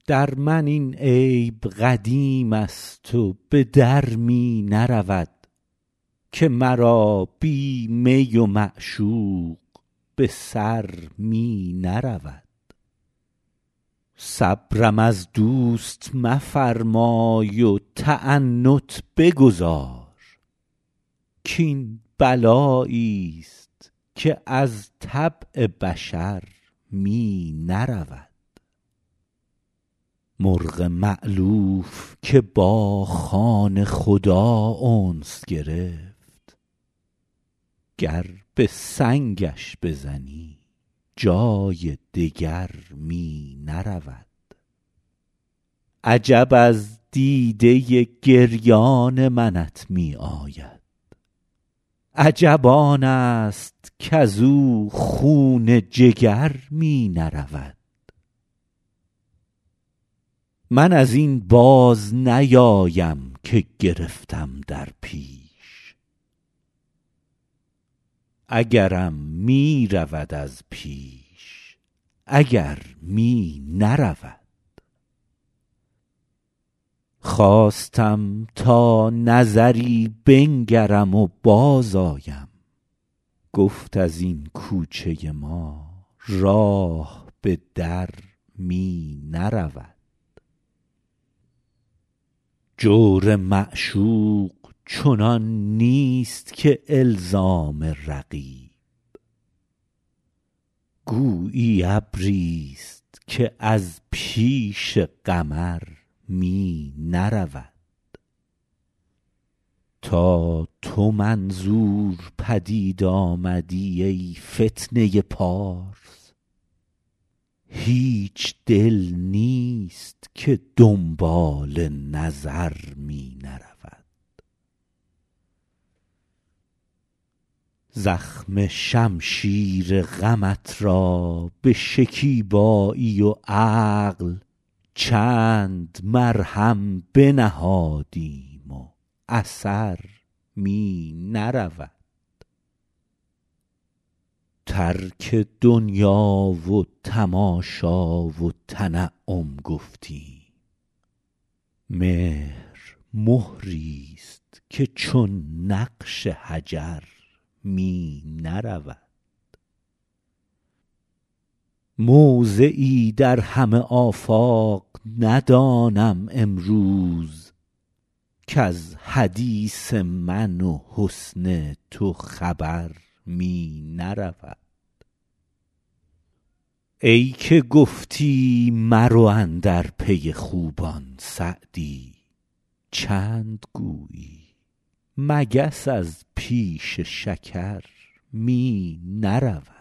در من این عیب قدیم است و به در می نرود که مرا بی می و معشوق به سر می نرود. صبرم از دوست مفرمای و تعنت بگذار، کاین بلایی است که از طبع بشر می نرود. مرغ مألوف که با خوان خدا انس گرفت، گر به سنگش بزنی جای دگر می نرود. عجب از دیده گریان منت می آید، عجب آن است کزو خون جگر می نرود. من از این باز نیایم که گرفتم در پیش، اگرم می رود از پیش اگر می نرود. خواستم تا نظری بنگرم و باز آیم، گفت از این کوچه ما راه به در می نرود. جور معشوق چنان نیست که الزام رقیب، گویی ابریست که از پیش قمر می نرود. تا تو منظور پدید آمدی ای فتنه پارس، هیچ دل نیست که دنبال نظر می نرود. زخم شمشیر غمت را به شکیبایی و عقل چند مرهم بنهادیم و اثر می نرود. ترک دنیا و تماشا و تنعم گفتیم، مهر مهریست که چون نقش حجر می نرود. موضعی در همه آفاق ندانم امروز، کز حدیث من و حسن تو خبر می نرود. ای که گفتی مرو اندر پی خوبان سعدی، چند گویی مگس از پیش شکر می نرود.